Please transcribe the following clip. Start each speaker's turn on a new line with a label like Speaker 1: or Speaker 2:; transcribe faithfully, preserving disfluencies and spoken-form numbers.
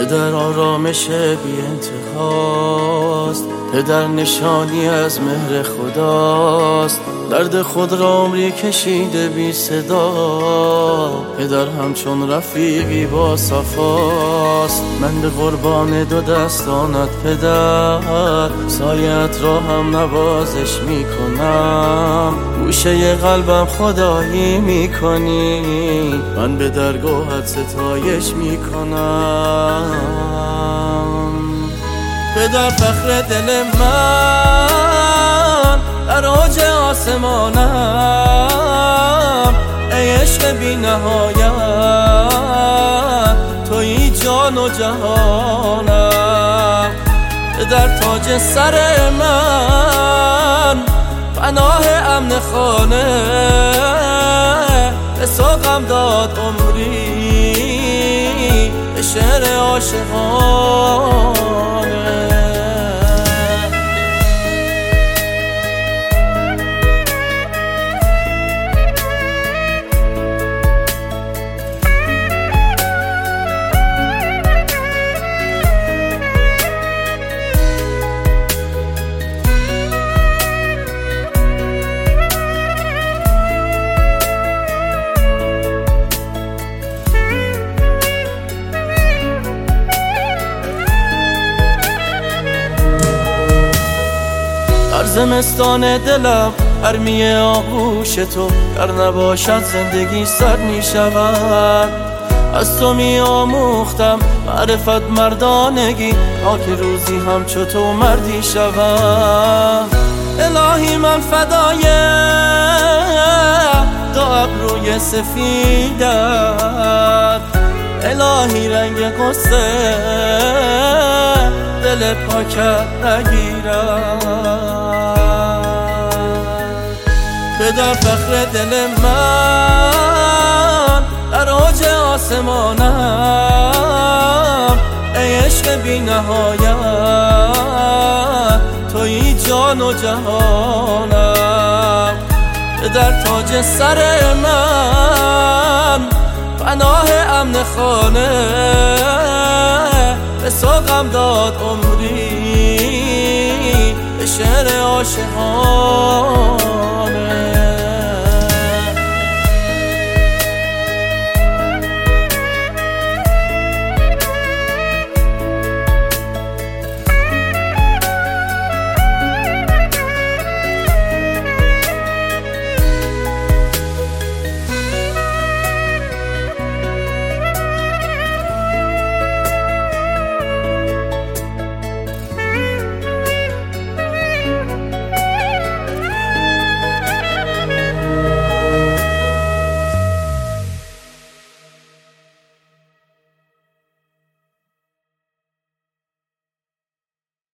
Speaker 1: پدر آرامش بی انتهاست، پدر نشانی از مهر خداست. درد خود را عمری کشیده بی صدا، پدر همچون رفیقی با صفاست. من به قربان دو دستانت پدر، سایت را هم نوازش میکنم. گوشه قلبم خدایی میکنی، من به درگاهت ستایش میکنم. پدر فخر دل من، در اوج آسمانم، ای عشق بی نهایت، تویی جان و جهانم. پدر تاج سر من، پناه امن خانه، به سوقم داد عمری، به شعر عاشقانه. در زمستان دلم گرمی آغوش تو، گر نباشد زندگی سرد می شود. از تو می آموختم معرفت مردانگی، تا که روزی همچو تو مردی شود. الهی من فدای دو ابروی سفیدت، الهی رنگ قصه دل پاکت نگیرد. پدر فخر دل من، در اوج آسمانم، ای عشق بی نهایت، تویی جان و جهانم. پدر تاج سر من، پناه امن خانه، به سوقم داد عمری، به شعر عاشقانه.